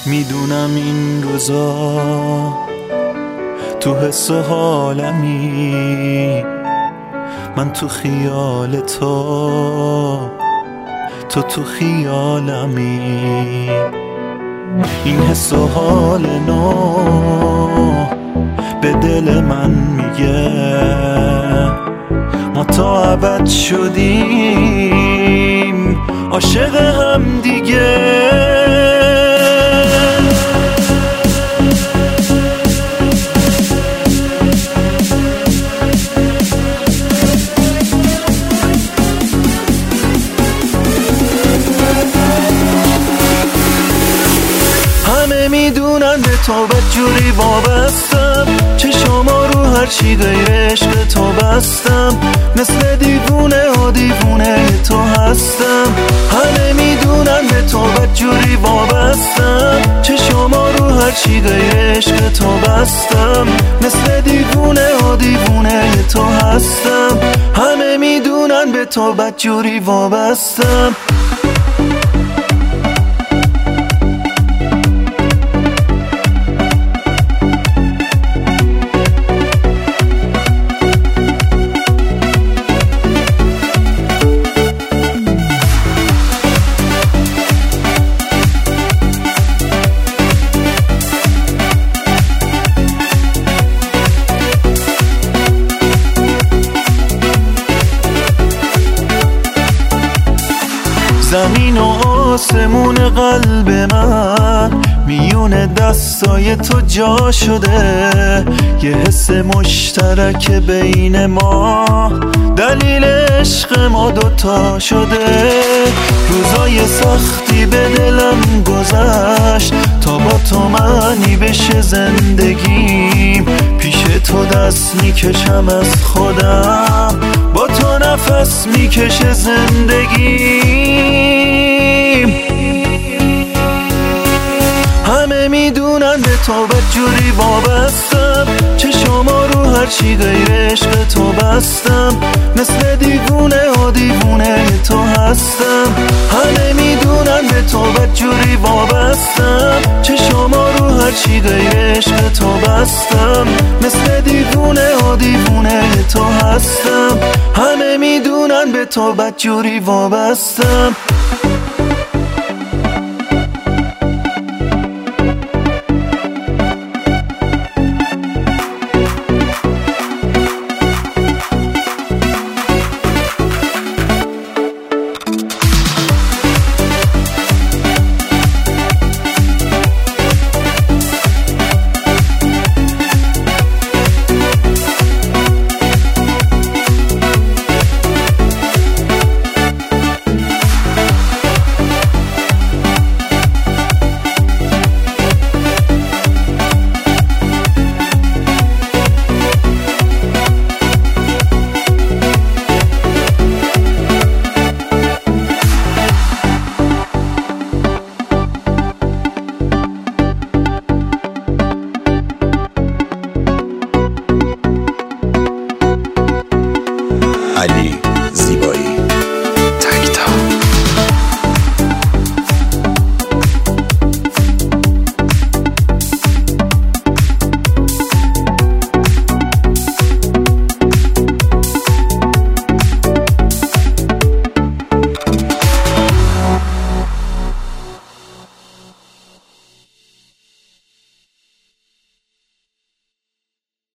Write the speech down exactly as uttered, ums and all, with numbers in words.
میدونم این روزا تو حس و حالمی، من تو خیال تو، تو تو خیالمی. این حس و حال نو به دل من میگه ما تا ابد شدیم عاشق هم دیگه. میدونن به تو بدجوری وابستم، چشما رو هر چی غیر عشق تو بستم، مثل دیوونه و دیوونه تو هستم. همه میدونن به تو بدجوری وابستم، چشما رو هر چی غیر عشق تو بستم، مثل دیوونه و دیوونه تو هستم. همه میدونن به تو بدجوری وابستم. زمین و آسمون قلب من میون دستای تو جا شده، یه حس مشترک بین ما دلیل عشق ما دوتا شده. روزای سختی به دلم گذشت تا با تو معنی بشه زندگیم، پیش تو دست میکشم از خودم، با تو نفس میکشه زندگیم. همه میدونن به تو بدجوری وابستم، چشما رو هر چی غیر عشق تو بستم، مثل دیوونه و دیوونه تو هستم. همه میدونن به تو بدجوری وابستم، چشما رو هر چی غیر عشق تو بستم، مثل دیوونه و دیوونه تو هستم. همه میدونن به تو بدجوری وابستم.